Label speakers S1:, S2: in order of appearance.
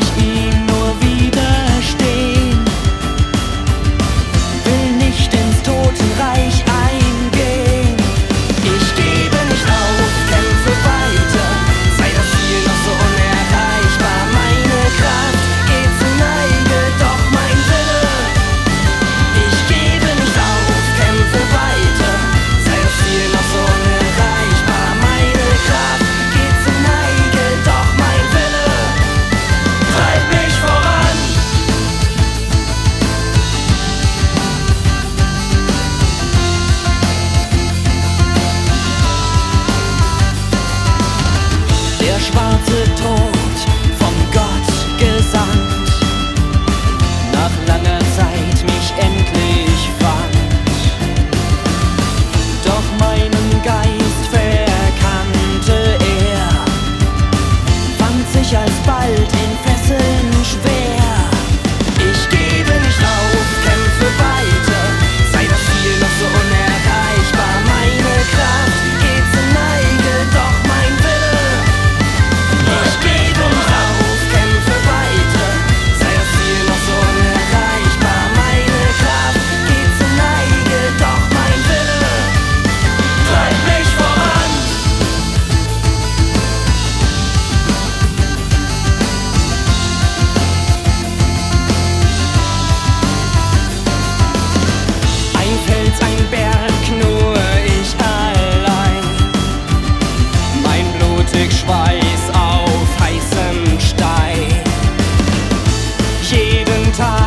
S1: ich ihm nur widerstehen. Will nicht ins Totenreich eingehen. Ich gebe nicht auf, kämpfe weiter, sei das Ziel noch so unerreichbar. Meine Kraft geht zur Neige, doch mein Wille. Ich gebe nicht auf, kämpfe weiter, sei das Ziel noch so unerreichbar. Meine Kraft geht zur Neige, doch mein Wille treibt mich voran. Der schwarze Tod von Gott gesandt, nach langer Zeit mich endlich fand. Doch meinen Geist verkannte er, fand sich alsbald in Fesseln schwer. Ich gebe nicht auf, kämpfe weiter, sei das Ziel noch so unerreichbar. Meine Kraft geht zur Neige, doch mein Wille. Ich gebe nicht auf, kämpfe weiter, sei das Ziel noch so unerreichbar. Meine Kraft geht zur Neige, doch mein Wille treibt mich voran. Ein Fels, ein Berg, nur ich allein. Mein blutig Schweiß auf heißem Stein. Jeden Tag